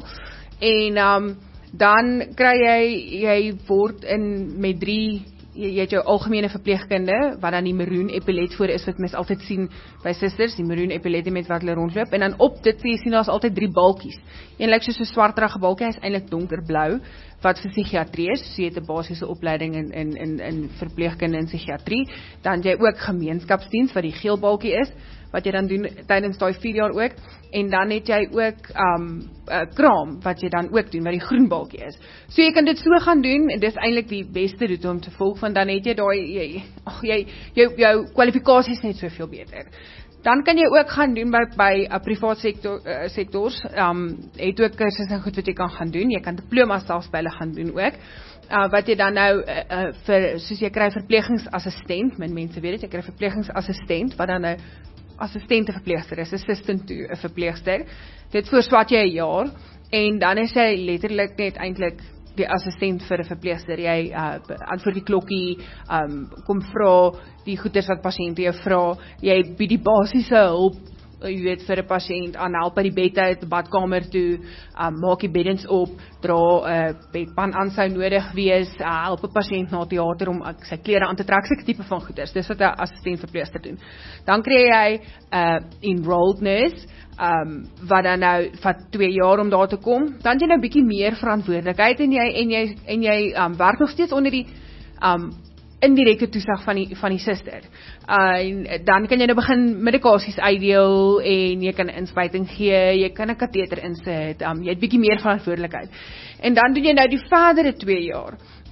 [SPEAKER 1] en um, dan kry jy, jy word in met drie, jy, jy het jou algemene verpleegkunde, wat dan die maroon epaulet voor is, wat mens altyd sien by susters, die maroon epaulet met wat hulle rondloop, en dan op dit sien daar's altyd drie balkies, een lyk soos 'n swartrige balkie, hy is eintlik donkerblou, wat vir psigiatrie is, so jy het 'n basiese opleiding in, in, in, in verpleegkunde en psigiatrie, dan jy ook gemeenskapsdiens, wat die geel balkie is, wat jy dan doen tydens daai vier jaar ook, en dan het jy ook um, uh, kraam, wat jy dan ook doen, wat die groen balkie is. So jy kan dit so gaan doen, en dis eintlik die beste route om te volg, want dan het jy daai, jy, ach, jy, jou, jou kwalifikasies net soveel beter. Dan kan jy ook gaan doen by, by uh, privaat sektor, uh, sektors, um, het ook kursusse en goed wat jy kan gaan doen, jy kan diplomas selfs by hulle gaan doen ook, uh, wat jy dan nou, uh, uh, vir, soos jy kry verplegingsassistent, min mense weet het, jy kry verplegingsassistent, wat dan nou assistente verpleegster is, assistant to 'n verpleegster, dit voorswat jy 'n jaar, en dan is jy letterlik net eintlik die assistent vir 'n verpleegster, jy uh, antwoord die klokkie, um, kom vra die goeders wat pasiënte jou vra, jy bied die basiese hulp, jy weet, vir 'n pasiënt aan, help by die bed uit, die badkamer toe, um, maak die beddens op, dra 'n uh, bedpan aan sou nodig wees, uh, help 'n pasiënt na teater om uh, sy klere aan te trek, sulke tipe van goeders, dis wat 'n assistent verpleegster doen. Dan kry jy 'n uh, enrolled nurse, um, wat dan nou vat twee jaar om daar te kom, dan jy nou bietjie meer verantwoordelikheid, en jy, en jy, en jy um, werk nog steeds onder die um, indirekte toesig van die, van die suster. Uh, en dan kan jy nou begin medikasies uitdeel, en jy kan inspuiting gee, jy kan 'n kateter insit, um, jy het bietjie meer verantwoordelikheid. En dan doen jy nou die verdere twee jaar,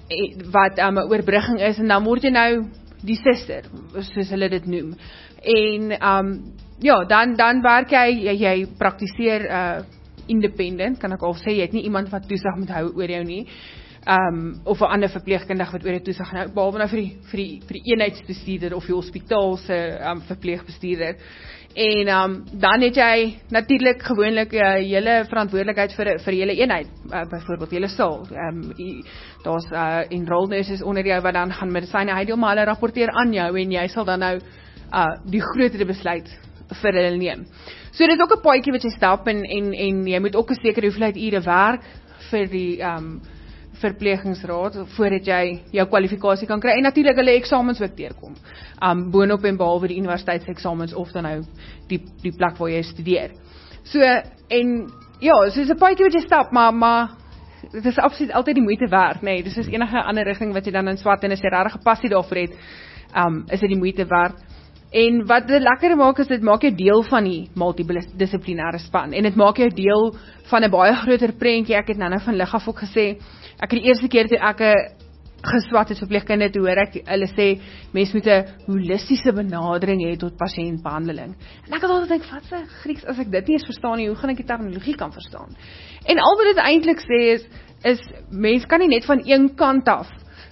[SPEAKER 1] wat 'n um, oorbrugging is, en dan word jy nou die suster, soos hulle dit noem. En um, ja, dan dan werk jy, jy, jy praktiseer uh, independent, kan ek al sê, jy het nie iemand wat toesig moet hou oor jou nie. Um, of 'n ander verpleegkundige wat oor jou toesig hou, behalwe nou vir die, vir die, vir die eenheidsbestuurder of die hospitaal se um, verpleegbestuurder. En um, dan het jy natuurlik gewoonlik uh, julle verantwoordelikheid vir vir julle eenheid, uh, byvoorbeeld julle saal. Um, Daar's uh, enrolled nurses onder jou wat dan gaan medisyne uitdeel, maar hulle rapporteer aan jou en jy sal dan nou uh, die groter besluit vir hulle neem. So dit is ook 'n paadjie wat jy stap en en en jy moet ook 'n sekere hoeveelheid ure werk vir die um, verpleegingsraad voordat jy jou kwalifikasie kan kry en natuurlik hulle eksamens ook deurkom. Um boonop en behalwe die universiteitseksamens of dan nou die die plek waar jy studeer. So en ja, so is 'n paadjie wat jy stap, maar maar dit is absoluut altyd die moeite werd, nee, dis is enige ander rigting wat jy dan in swat en as jy regtig 'n passie daarvoor het, um is dit die moeite werd. En wat dit lekker maak is, dit maak jou deel van die multidissiplinêre span en dit maak jou deel van 'n baie groter prentjie. Ek het nou nou van lig af ook gesê, ek het die eerste keer toe ek 'n geswat het verpleegkundige toe hoor ek hulle sê mens moet 'n holistiese benadering hê tot pasiëntbehandeling. En ek het altyd gedink, wat se Grieks, as ek dit nie eens verstaan nie, hoe gaan ek die terminologie kan verstaan? En al wat dit eintlik sê is is mens kan nie net van een kant af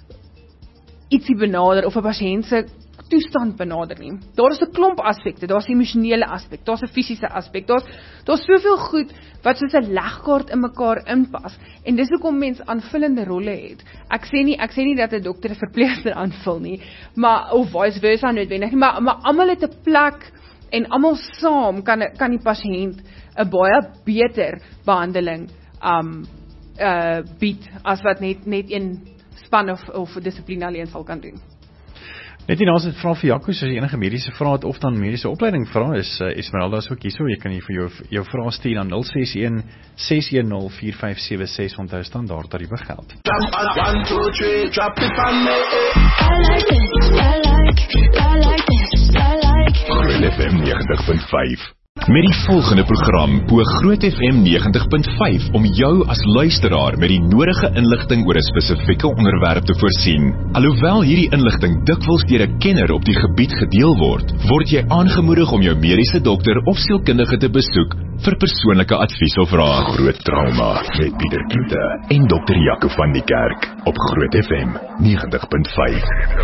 [SPEAKER 1] ietsie benader of 'n pasiënt se toestand benader nie. Daar is 'n klomp aspekte, daar's 'n emosionele aspek, daar's 'n fisiese aspek, daar's daar's soveel goed wat soos 'n legkaart in mekaar inpas. En dis hoekom mens aanvullende rolle het. Ek sê nie ek sê nie dat 'n dokter 'n verpleegster aanvul nie, maar of vice versa noodwendig nie, maar maar almal het 'n plek en almal saam kan kan die pasiënt 'n baie beter behandeling um uh bied as wat net net een span of of dissipline alleen sal kan doen.
[SPEAKER 4] Net hier ons het vra vir Jaco, as jy enige mediese vrae het of dan mediese opleiding vra, is uh, Esmeralda is ook hierso. Jy kan hier vir jou jou vrae stuur aan nul ses een ses een nul vier vyf sewe ses, onthou standaard tariewe geld.
[SPEAKER 2] one, two, three, drop it on me.
[SPEAKER 7] I like this, I like, I like this, I like.
[SPEAKER 3] Groot F M negentig punt vyf. Met die volgende program poog Groot F M negentig punt vyf om jou as luisteraar met die nodige inligting oor 'n spesifieke onderwerp te voorsien. Alhoewel hierdie inligting dikwels deur 'n kenner op die gebied gedeel word, word jy aangemoedig om jou mediese dokter of sielkundige te besoek vir persoonlike advies of raad. Groot Trauma met Pieter Kloete en dokter Jaco van die Kerk op Groot F M negentig punt vyf.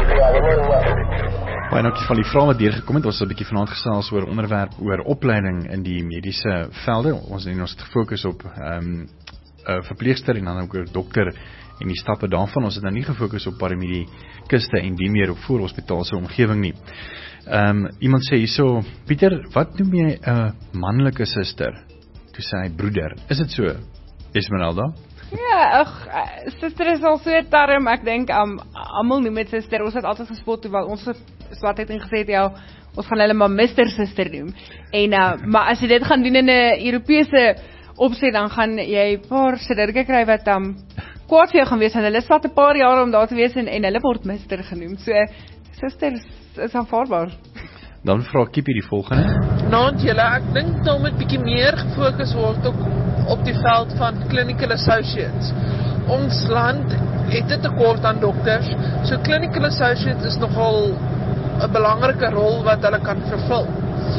[SPEAKER 4] Baie dankie van die vrae wat deurgekom het. Ons het 'n bietjie vanaand gesels oor onderwerp oor opleiding in die mediese velde. Ons het ons gefokus op ehm um, 'n verpleegster en dan ook 'n dokter en die stappe daarvan. Ons het nou nie gefokus op paramedikuste en die meer op voorhospitaalse omgewing nie. Ehm um, iemand sê hierso, Pieter, wat noem jy 'n manlike suster? Toe sê hy broeder. Is dit so, Esmeralda?
[SPEAKER 1] Ja, ag, suster is al so 'n term, ek dink um, almal noem dit suster. Ons het altyd gespot toe wat ons swatheid ingesê het, ja, ons gaan hulle maar mister suster noem. En uh, maar as jy dit gaan doen in 'n Europese opset, dan gaan jy 'n paar sidderke kry wat um, kwaad vir jou gaan wees en hulle vat 'n paar jaar om daar te wees en, en hulle word mister genoem. So suster is, is aanvaarbaar.
[SPEAKER 4] Dan vra Kiepie die volgende.
[SPEAKER 8] Nou, julle, ek dink nou met bietjie meer gefokus word ook op die veld van clinical associates. Ons land het 'n tekort aan dokters, so clinical associates is nogal 'n belangrike rol wat hulle kan vervul.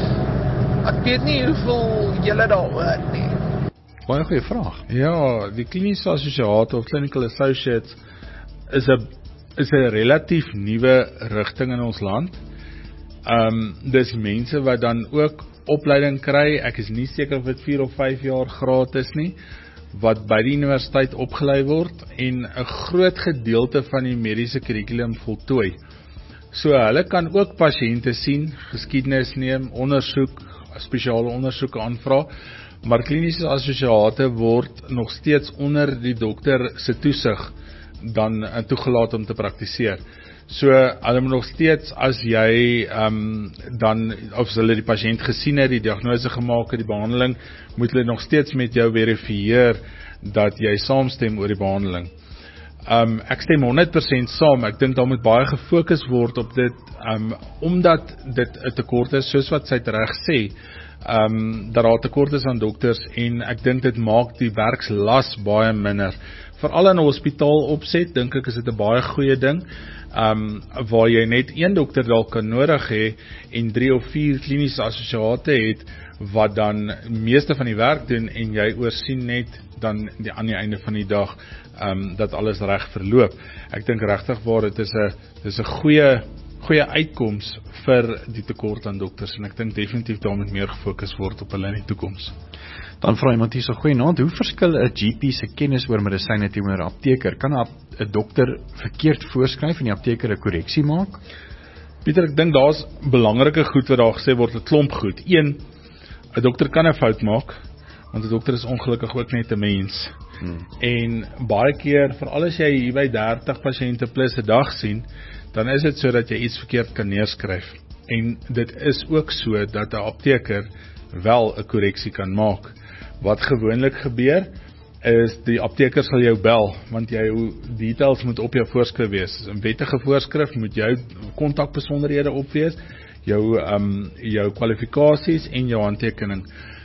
[SPEAKER 8] Ek weet nie hoeveel julle daaroor nie.
[SPEAKER 4] Baie goeie vraag.
[SPEAKER 6] Ja, die kliniese assosiate of clinical associates is 'n is 'n relatief nuwe rigting in ons land. Um, dis mense wat dan ook opleiding kry, ek is nie seker of dit vier of vyf jaar gratis nie, wat by die universiteit opgelei word en 'n groot gedeelte van die mediese kurrikulum voltooi. So hulle kan ook pasiënte sien, geskiedenis neem, ondersoek, spesiale ondersoeke aanvra, maar kliniese assosiate word nog steeds onder die dokter se toesig dan uh, toegelaat om te praktiseer. So, hulle moet nog steeds, as jy um, dan, of hulle die pasiënt gesien het, die diagnose gemaak het, die behandeling, moet hulle nog steeds met jou verifieer dat jy saamstem oor die behandeling. Um, ek stem honderd persent saam, ek dink daar moet baie gefokus word op dit, um, omdat dit 'n tekort is, soos wat sy reg sê, um, dat daar tekort is aan dokters, en ek dink dit maak die werkslas baie minder veral in 'n hospitaal opset, dink ek is dit 'n baie goeie ding. Um, waar jy net een dokter dalk kan nodig hê en drie of vier kliniese assosiate het wat dan meeste van die werk doen en jy oorsien net dan die, aan die einde van die dag um, dat alles reg verloop. Ek dink regtig waar dit is 'n dis 'n goeie goeie uitkoms vir die tekort aan dokters en ek dink definitief daar moet meer gefokus word op hulle in die toekoms.
[SPEAKER 5] Dan vra iemand hier so goeie naam, hoe verskil 'n G P se kennis oor medisyne teenoor 'n apteker? Kan 'n dokter verkeerd voorskryf en die apteker 'n korreksie maak?
[SPEAKER 6] Pieter, ek dink daar's belangrike goed wat daar gesê word, 'n klomp goed. Een, 'n dokter kan 'n fout maak, want 'n dokter is ongelukkig ook net 'n mens. Hmm. En baie keer, veral as jy hier by dertig pasiënte plus 'n dag sien, dan is dit so dat jy iets verkeerd kan neerskryf. En dit is ook so dat 'n apteker wel 'n korreksie kan maak. Wat gewoonlik gebeur, is die apteker sal jou bel, want jou details moet op jou voorskrif wees. 'n Wettige voorskrif moet jou kontakbesonderhede op wees, jou, um, jou kwalifikasies en jou handtekening.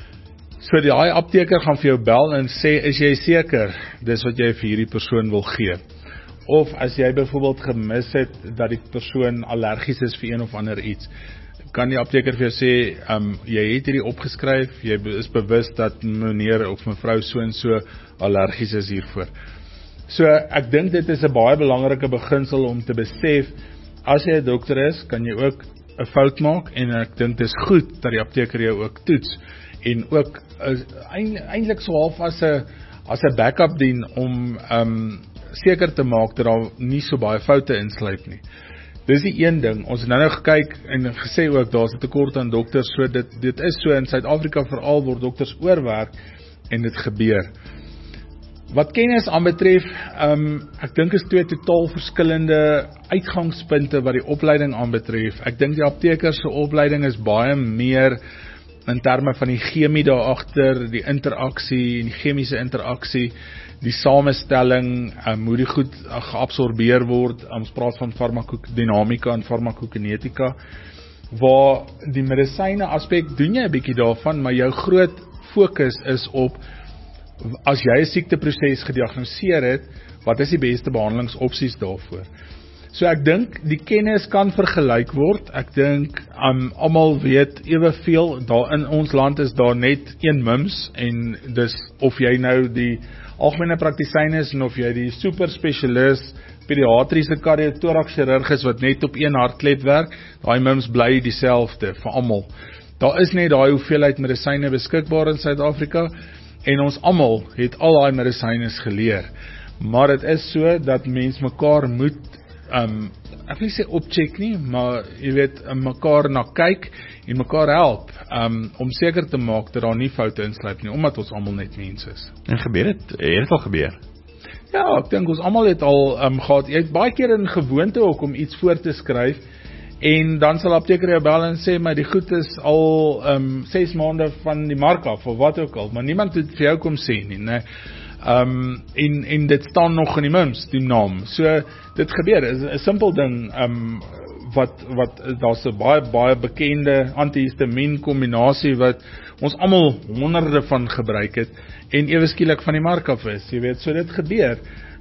[SPEAKER 6] So die apteker gaan vir jou bel en sê, is jy seker, dis wat jy vir hierdie persoon wil gee. Of as jy byvoorbeeld gemis het, dat die persoon allergies is vir een of ander iets, kan die apteker vir jou sê, um, jy het hierdie opgeskryf, jy is bewus dat meneer of mevrou so en so allergies is hiervoor. So ek dink dit is 'n baie belangrike beginsel om te besef, as jy 'n dokter is, kan jy ook 'n fout maak en ek dink dit is goed dat die apteker jou ook toets en ook eintlik so half as 'n as 'n backup dien om um, seker te maak dat daar nie so baie foute insluip nie. Dis die een ding. Ons het nou nou gekyk en gesê ook daar's 'n tekort aan dokters, so dit dit is so in Suid-Afrika veral word dokters oorwerk en dit gebeur. Wat kennis aanbetref, um, ek dink is twee totaal verskillende uitgangspunte wat die opleiding aanbetref. Ek dink die apteker se opleiding is baie meer in terme van die chemie daar agter, die interaksie en die chemiese interaksie, die samestelling, um, hoe die goed uh, geabsorbeer word, ons praat van farmakodinamika en farmakokinetika, waar die medisyne aspek doen jy 'n bietjie daarvan, maar jou groot fokus is op, as jy 'n siekteproses gediagnoseer het, wat is die beste behandelingsopsies daarvoor? So ek dink die kennis kan vergelyk word. Ek dink um, almal weet eweveel. Daar in ons land is daar net een M I M S en dis of jy nou die algemene praktisyn is en of jy die super spesialis pediatriese kardiotoraks chirurg is wat net op een hartklep werk, daai M I M S bly dieselfde vir almal. Daar is net daai hoeveelheid medisyne beskikbaar in Suid-Afrika en ons almal het al daai medisyne geleer. Maar dit is so dat mens mekaar moet Um, ek wil nie sê opcheck nie, maar jy weet, mekaar na kyk en mekaar help, um, om seker te maak dat daar nie foute insluip nie, omdat ons almal net mense is.
[SPEAKER 5] En gebeur het, het het al gebeur?
[SPEAKER 6] Ja, ek dink ons almal het al um, gehad, jy het baie keer in gewoonte ook om iets voor te skryf, en dan sal apteker jou bel en sê, maar die goed is al um, ses maande van die mark af, of wat ook al, maar niemand het vir jou kom sê nie, nee. Um, en, en dit staan nog in die M I M S, die naam. So, dit gebeur, is 'n simpel ding, um, wat, wat, daar's 'n baie, baie bekende antihistamien kombinasie, wat ons almal honderde van gebruik het, en ewe skielik van die mark af is, jy weet, so dit gebeur.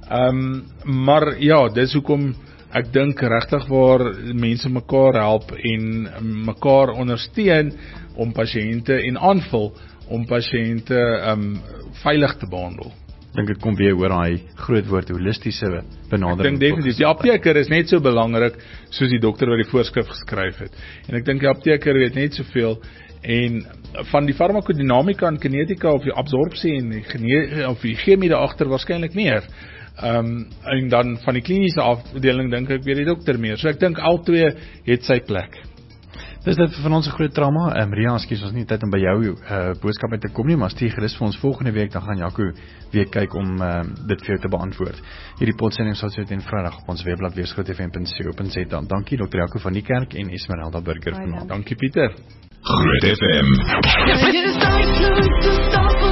[SPEAKER 6] Um, maar ja, dis hoekom ek dink regtig waar mense mekaar help, en mekaar ondersteun, om pasiënte, en aanvul, om pasiënte um, veilig te behandel.
[SPEAKER 5] Ek dink dit kom weer oor daai groot woord holistiese benadering.
[SPEAKER 6] Ek dink definitief, die apteker is net so belangrik soos die dokter wat die voorskrif geskryf het. En ek dink die apteker weet net soveel, en van die farmakodinamika en kinetika of die absorpsie en die, gene, of die chemie daar agter waarskynlik meer. Um, en dan van die kliniese afdeling dink ek weer die dokter meer. So ek dink al twee het sy plek.
[SPEAKER 5] Dis dit vir ons 'n groot trauma. Um, Maria, ekskuus, ons nie tyd om by jou uh, boodskap te kom nie, maar stuur gerus vir ons volgende week, dan gaan Jaco weer kyk om uh, dit vir jou te beantwoord. Hierdie podsending sal so teen Vrydag op ons webblad wees, groot f m punt co punt za. Dankie dokter Jaco van die kerk en Esmeralda Burger vanaand.
[SPEAKER 6] Dankie Pieter.
[SPEAKER 3] Groot F M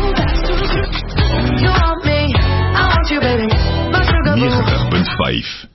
[SPEAKER 3] ninety punt vyf